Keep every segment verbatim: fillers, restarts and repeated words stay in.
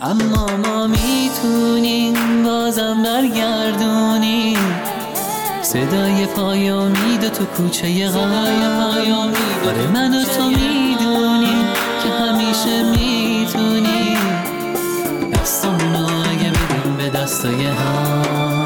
اما ما میتونیم بازم برگردونیم صدای پای امید تو کوچه غم. آره من و تو میدونیم که همیشه میتونیم دستامونو اگه بدیم به دستای هم.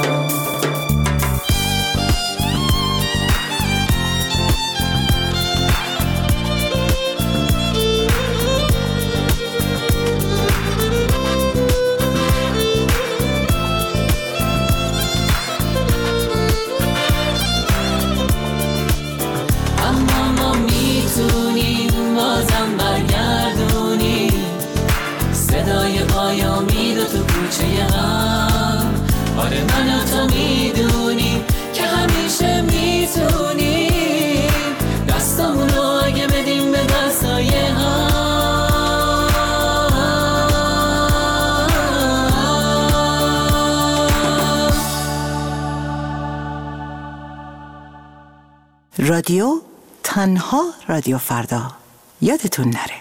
آره من و تو میدونیم که همیشه میتونیم دستامونو اگه بدیم به دستای هم. رادیو تنها رادیو فردا، یادتون نره.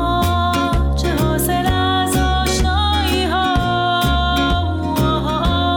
چه حاصل از آشنایی ها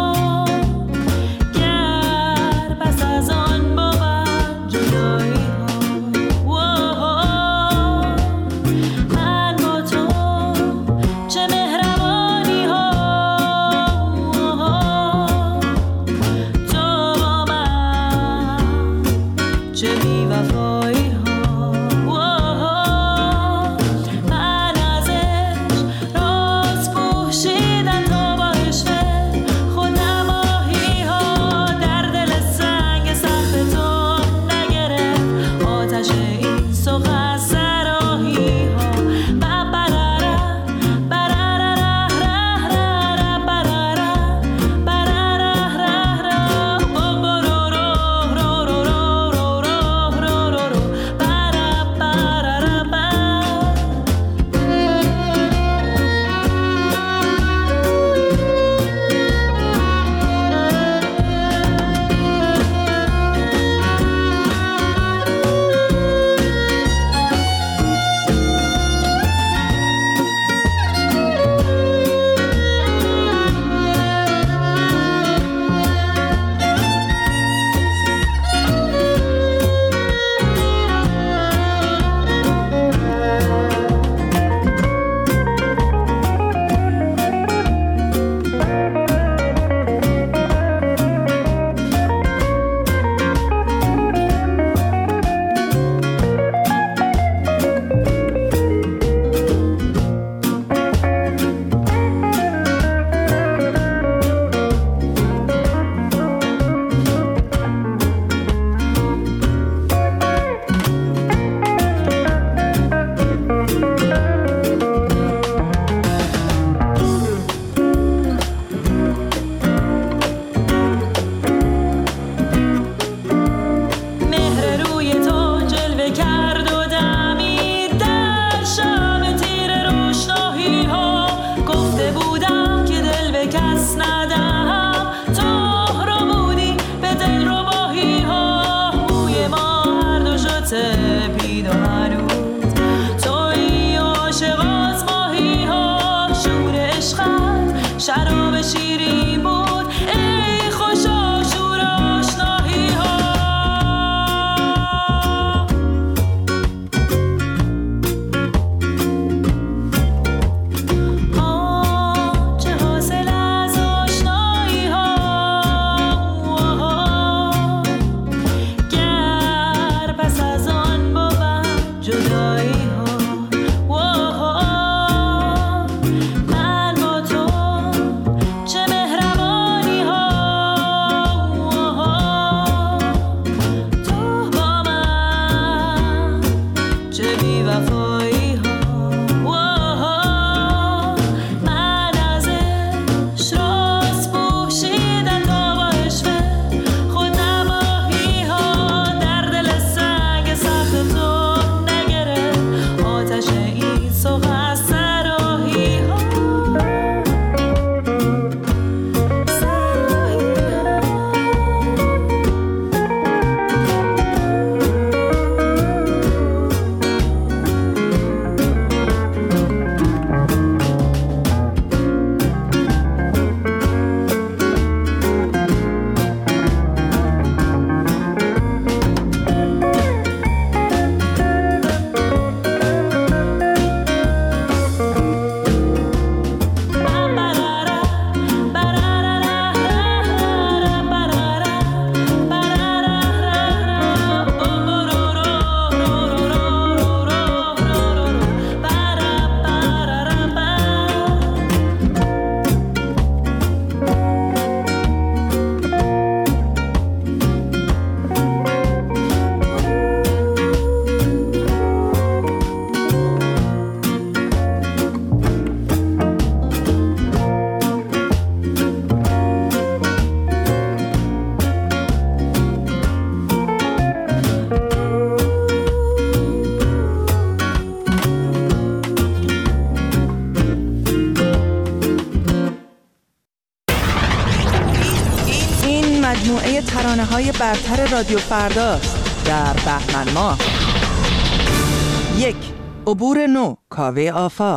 مجموعه ترانه‌های برتر رادیو فرداست در بهمن ماه. یک، عبور نو، کاوه آفاق.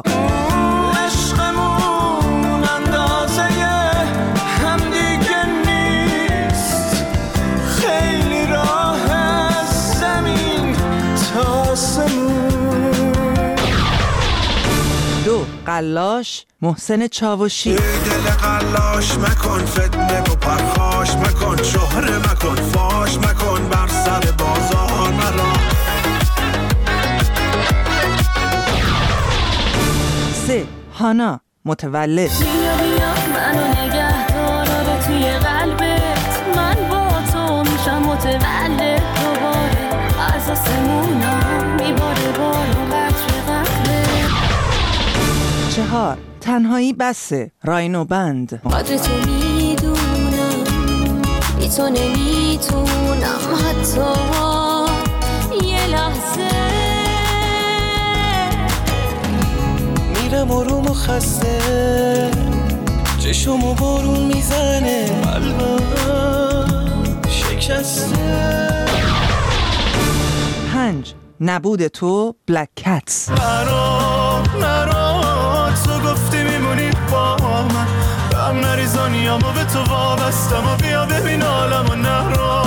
عشقمون اندازه هم دیگه نیست، خیلی راه از زمین تا آسمون. دو، قلاش، محسن چاوشی. دل قلاش مکن، فتنه و پرخاش مکن، شهره مکن، فاش مکن، بر سر بازار مرا. سه، هانا، متولد. بیا بیا منو نگه دار توی قلبت، من با تو میشم متولد دوباره، از آسمونا میباره بارو قطر قطره. چهار، تنهایی بسه، راینو بند. قدر تو میدونم، بی تو نمیتونم حتی یه لحظه. میرم آروم و خسته، چشمو بارون میزنه، قلبم شکسته. پنج، نبود تو، بلک کتس. نرو نرو تو گفتی میمونی با من، هم نریزانیامو به تو وابستم و بیا ببین عالمو. نرو.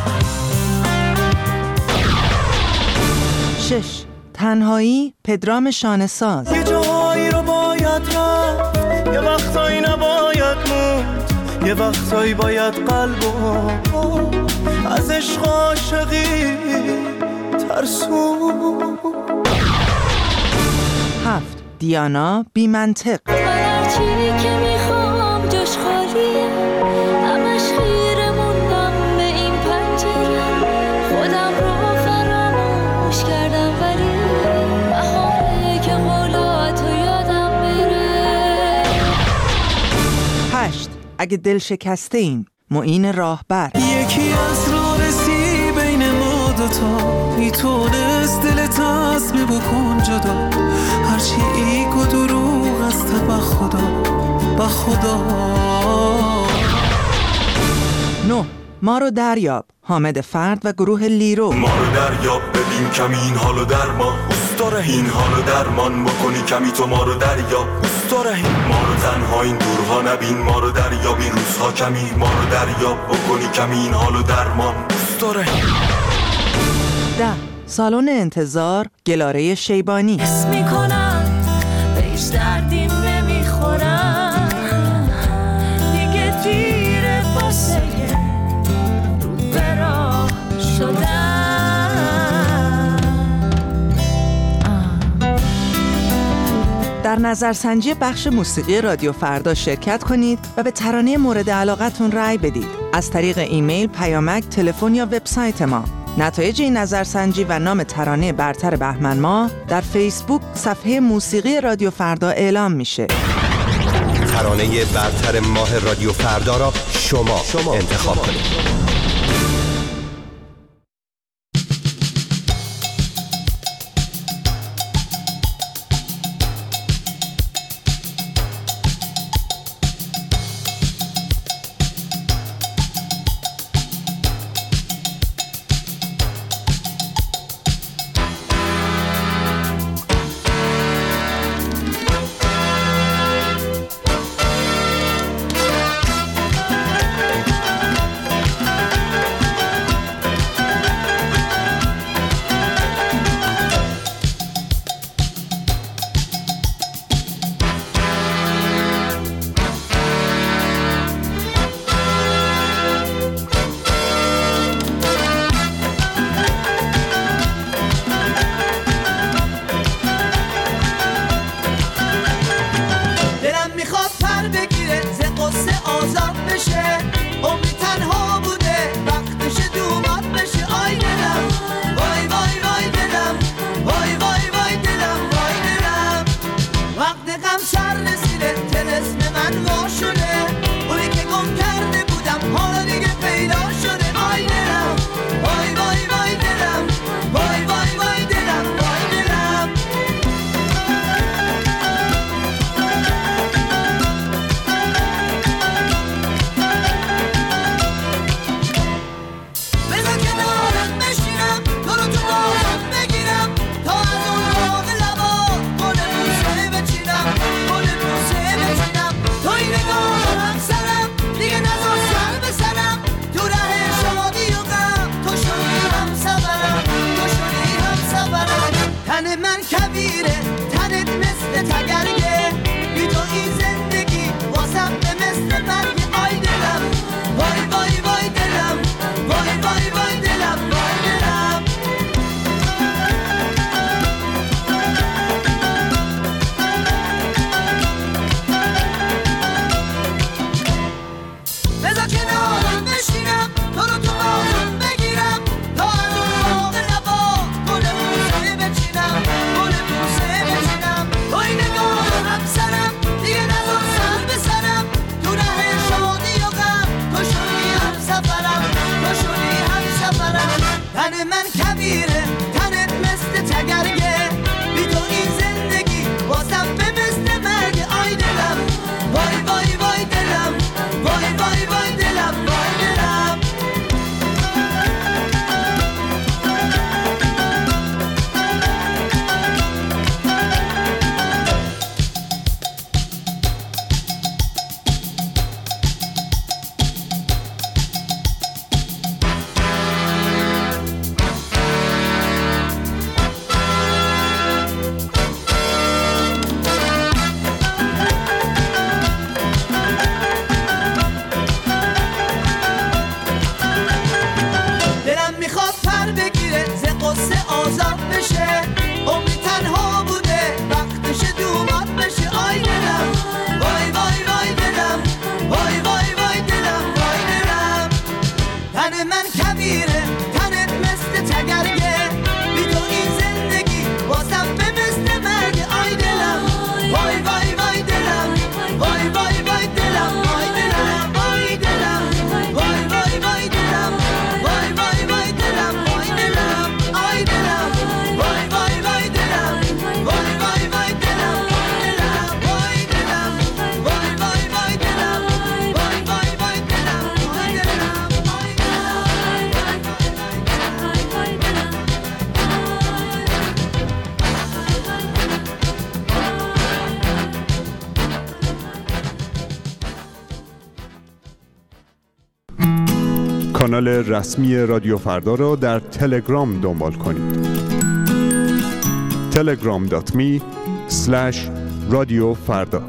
شش، تنهایی، پدرام شانه‌ساز. یه جایی رو باید رفت، یه وقتایی نباید موند، یه وقتایی باید قلبو از عشق عاشقی ترسون. هفت، دیانا، بی منطق. من هرچی که میخوام جاش خالیه، همش خیره موندم به این پنجره، خودم رو فراموش کردم ولی بهاره که قولاتو یادم بره. هشت، اگه دل شکسته این، معین راهبر. یکی از رارسی بین ما دوتا، میتونست دلت عزم بکن جدا، هرچی ایگ و دروغ است به خدا به خدا. نه، ما رو دریاب، حامد فرد و گروه لیرو. ما رو دریاب ببین کمی این حالو در ما، دوست داره این حالو درمان بکنی کمی تو. ما رو دریاب دوست داره این، ما رو تنها این دورها نبین، ما رو دریاب این روزها کمی، ما رو دریاب بکنی کمی این حالو درمان دوست داره این. ده، سالن انتظار، گلاره شیبانی. حس میکنم به هیچ دردی نمیخورم، دیگه دیره واسه رو به راه شدم. در نظرسنجی بخش موسیقی رادیو فردا شرکت کنید و به ترانه مورد علاقتون رأی بدید از طریق ایمیل، پیامک، تلفن یا وبسایت ما. نتایج این نظرسنجی و نام ترانه برتر بهمن ماه در فیسبوک صفحه موسیقی رادیو فردا اعلام میشه. ترانه برتر ماه رادیو فردا را شما, شما انتخاب کنید. تن من کبیره تنت مثل تگرگه بی تو این زندگی واسم به مثل مرگ آی دلم وای وای وای دلم وای وای وای دلم وای دلم کانال رسمی رادیو فردا را در تلگرام دنبال کنید. تلگرام دات می اسلش رادیو فردا.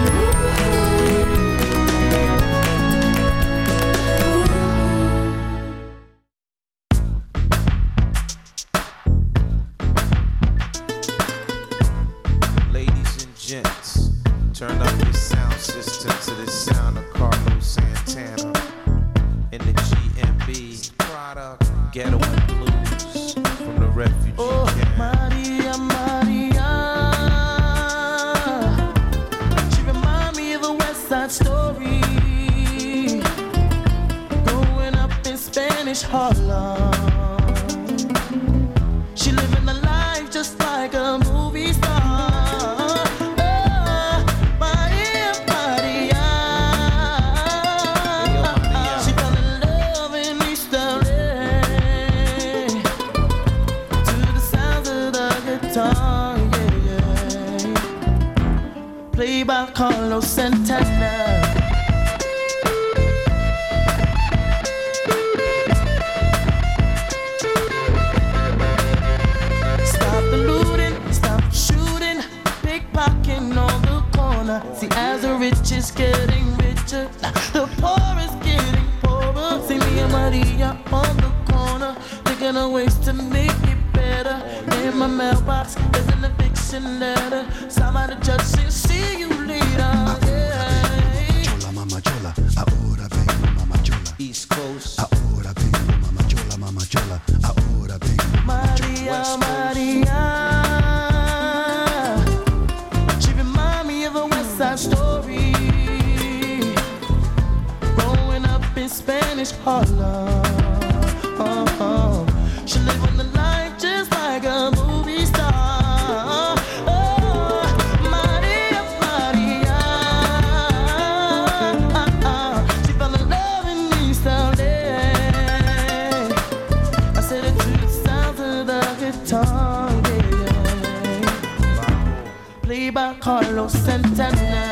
Carlos Santana.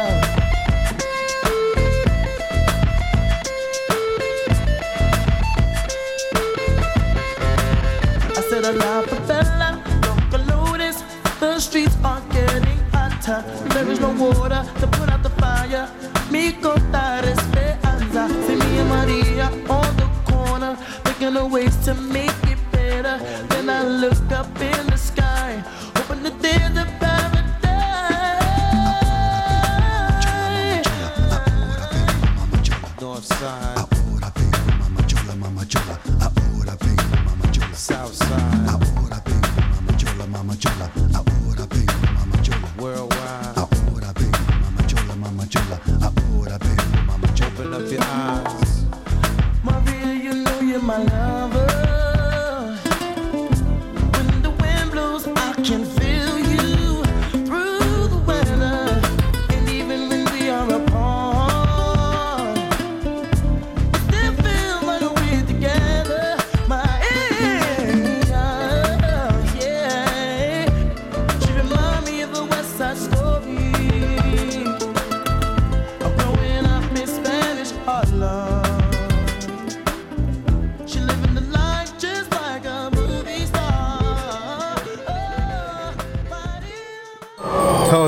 I said a la favela, don't notice. The streets are getting hotter. There is no water to put out the fire. Mi contar esperanza. See me and Maria on the corner, thinking of ways to make it better. Then I look up in the sky, hoping that there's a paradise. Side. Ahora vengo, mama chola, mama chola. Ahora vengo, mama chola. South side. Ahora vengo, mama chola, mama chola. Ahora vengo, mama chola. Worldwide. Ahora vengo, mama chola, mama chola. Ahora vengo, mama chola. Open up your eyes, Maria. You know you're my lover.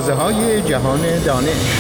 مغازه‌های جهان دانش.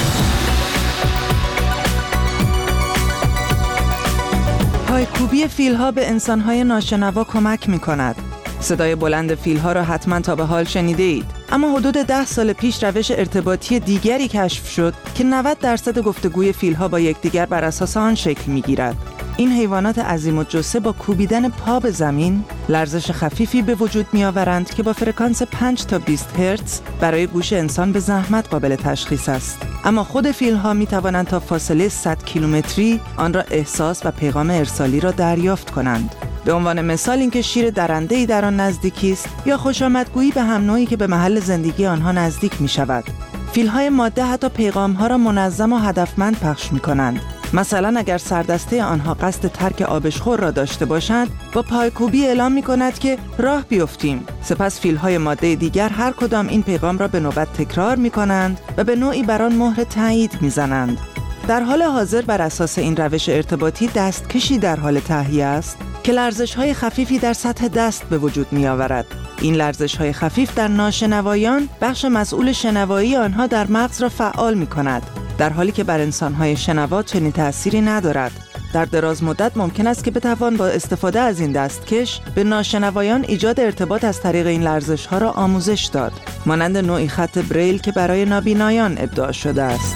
پایکوبی فیل‌ها به انسان‌های ناشنوا کمک می‌کند. صدای بلند فیل‌ها را حتما تا به حال شنیده اید. اما حدود ده سال پیش روش ارتباطی دیگری کشف شد که نود درصد گفتگوی فیل‌ها با یکدیگر بر اساس آن شکل می‌گیرد. این حیوانات عظیم الجثه با کوبیدن پا به زمین لرزش خفیفی به وجود می‌آورند که با فرکانس پنج تا بیست هرتز برای گوش انسان به زحمت قابل تشخیص است. اما خود فیل‌ها می‌توانند تا فاصله صد کیلومتری آن را احساس و پیغام ارسالی را دریافت کنند. به عنوان مثال اینکه شیر درنده‌ای در آن نزدیکی است یا خوشامدگویی به هم نوعی که به محل زندگی آنها نزدیک می‌شود. فیل‌های ماده حتی پیغام‌ها را منظم و هدفمند پخش می‌کنند. مثلا اگر سردسته آنها قصد ترک آبشخور را داشته باشند، با پایکوبی اعلام می‌کند که راه بیفتیم. سپس فیل‌های ماده دیگر هر کدام این پیغام را به نوبت تکرار می‌کنند و به نوعی بر آن مهر تایید می‌زنند. در حال حاضر بر اساس این روش ارتباطی دستکشی در حال تهیه است که لرزش‌های خفیفی در سطح دست به وجود می‌آورد. این لرزش‌های خفیف در ناشنوایان بخش مسئول شنوایی آنها در مغز را فعال می‌کند، در حالی که بر انسان‌های شنوا چنین تأثیری ندارد. در دراز مدت ممکن است که بتوان با استفاده از این دستکش به ناشنوایان ایجاد ارتباط از طریق این لرزش‌ها را آموزش داد، مانند نوعی خط بریل که برای نابینایان ابداع شده است.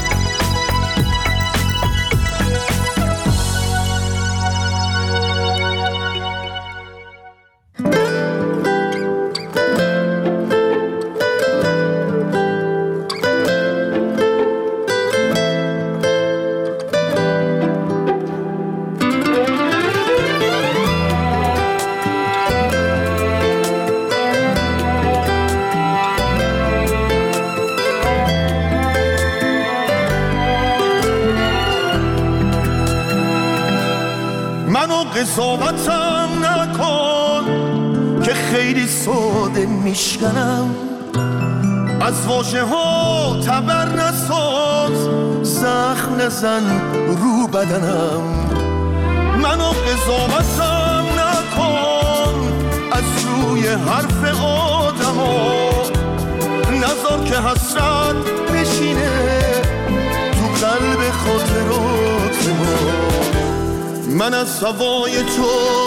قضاوتم نکن که خیلی ساده میشکنم، از واژه ها تبر نساز، زخم نزن رو بدنم. منو قضاوتم نکن از روی حرف آدم ها، نذار که حسرت بشینه تو قلب خاطرات ما. من از هوای تو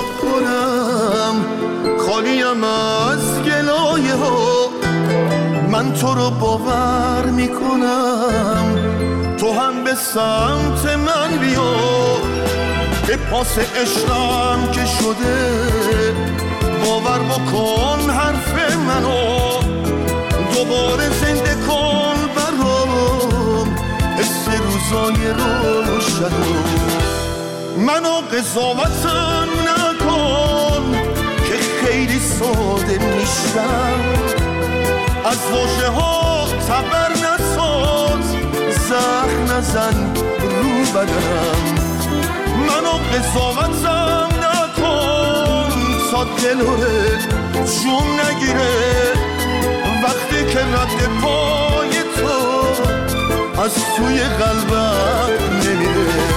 کنم خالیم از گلایه ها، من تو رو باور میکنم تو هم به سمت من بیا، به پاس عشقم که شده باور بکن حرف منو، دوباره زنده کن برام حس روزای روشنو. منو قضاوتم نکن که خیلی ساده میشم، از واژه ها تبر نساز، زخم نزن رو بدنم. منو قضاوتم نکن تا دلوره جون نگیره وقتی که رد پای تو از توی قلبم نمیره.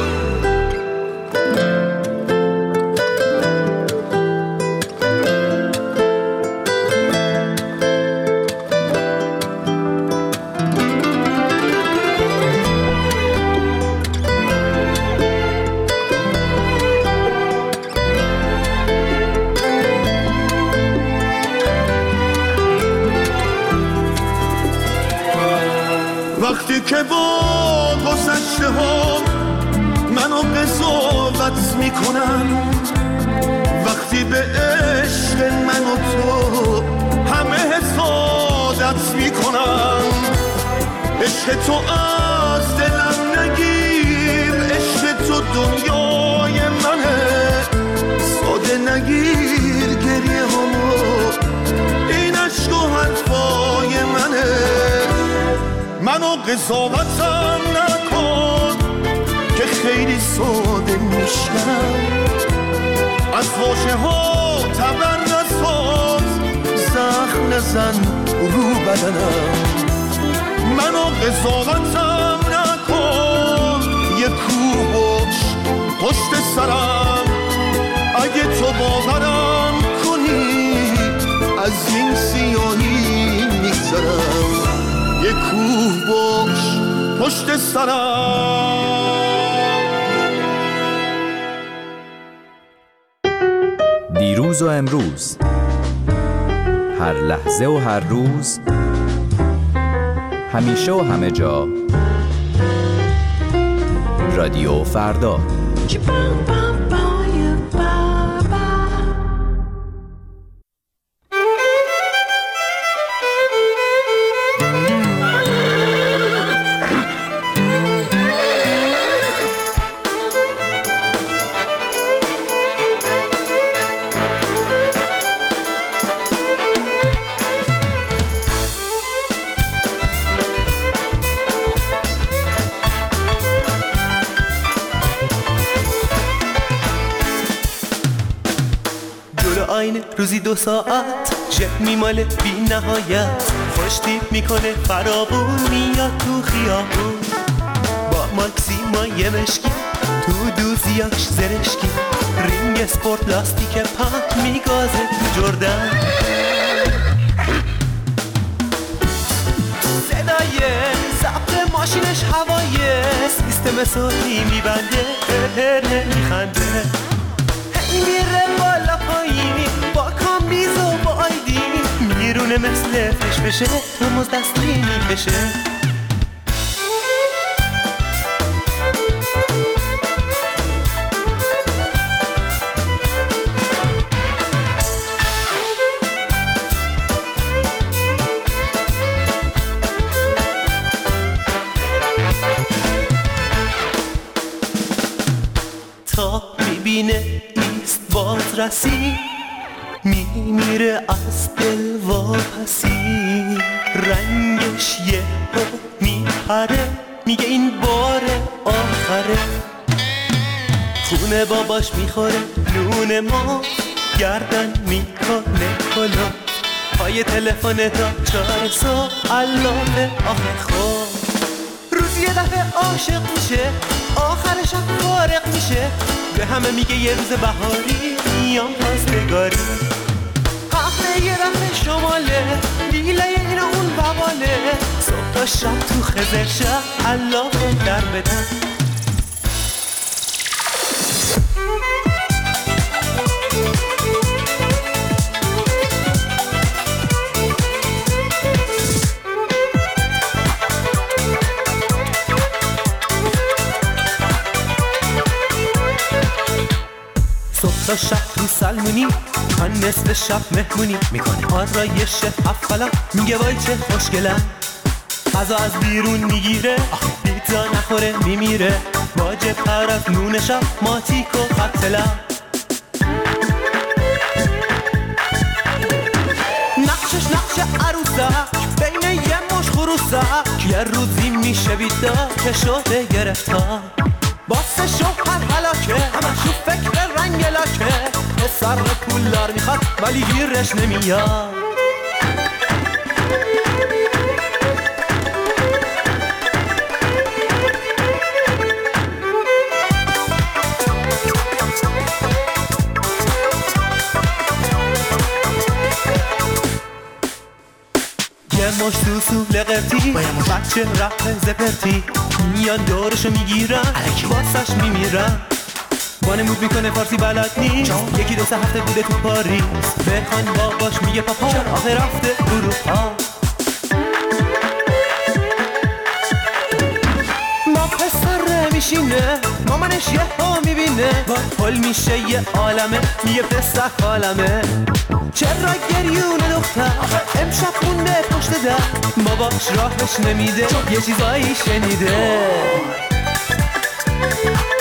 وقتی که با گذشته ها منو قضاوت میکنن، وقتی به عشق من و تو همه حسادت میکنن، عشق تو از دلم نگیر، عشق تو دنیای منه، ساده نگیر گریه همو، این عشق و حرفای منه. منو قضاوتم نکن که خیلی ساده میشنم، از واژه ها تبر نساز، زخم نزن رو بدنم. منو قضاوتم نکن یه کوه باش پشت سرم، اگه تو باورم کنی از این سیاهی میگذرم. کوه باش پشت سرم. دیروز و امروز، هر لحظه و هر روز، همیشه و همه جا، رادیو فردا. روزی دو ساعت جت میماله بی نهایت، خوشتیپ میکنه فرابون میاد تو خیابون، با ماکسیمای مشکی تو دوزیاش زرشکی، رینگ اسپورت لاستیک پاک میگازه جردن، صدای ضبط ماشینش هوایه، سیستم صوتی میبنده هر هر میخنده، میره بالا پایین با کامبیز و با آیدین، میرونه مثل فش بشه ترمز دستی میکشه. تا میبینه باز رسی، میمیره از دل واپسی، رنگش یه ها میپره، میگه این بار آخره، خونه باباش میخوره نون ما، گردن میکنه کلا، پای تلفن تا چهار صبح علامه آخه خوب، روزی یه دفعه عاشق میشه، آخر شب فارق میشه، به همه میگه یه روز بهاری میام پاسدگاری، هفته یه دفعه شماله، دیله این اون بواله، صبح تا شب تو خزر شب علافه در بدن. تا شب تو سلمونی، من نصف شب مهمونی میکنه، آرایش افلا میگه وای چه خوشگلم، غذا از بیرون میگیره، پیتزا نخوره میمیره، واجب تر از نون شب ماتیک و خطلم، نقشش نقش عروسک بین یه مش خروسک، یه روزی میشه بیدار که شده گرفتار، باسه شوهر هلاکه، همه شو فکر رنگ لاکه، پسر پولدار میخواد ولی گیرش نمیاد، یه مش سوسول قرتی، بچه رفت زپرتی، میان دورشو میگیرن، واسش میمیرن، وانمود میکنه فارسی بلد نیست، یکی دو سه هفته بوده تو پاریس، بخوان باباش میگه پاپا آخه رفته اروپا، ما پسر میشینه، مامانش یه ها میبینه، پل میشه یه عالمه، میگه پسر عالمه، چرا گریونه دختر امشب خونده پشت در، باباش راهش نمیده یه چیزایی شنیده.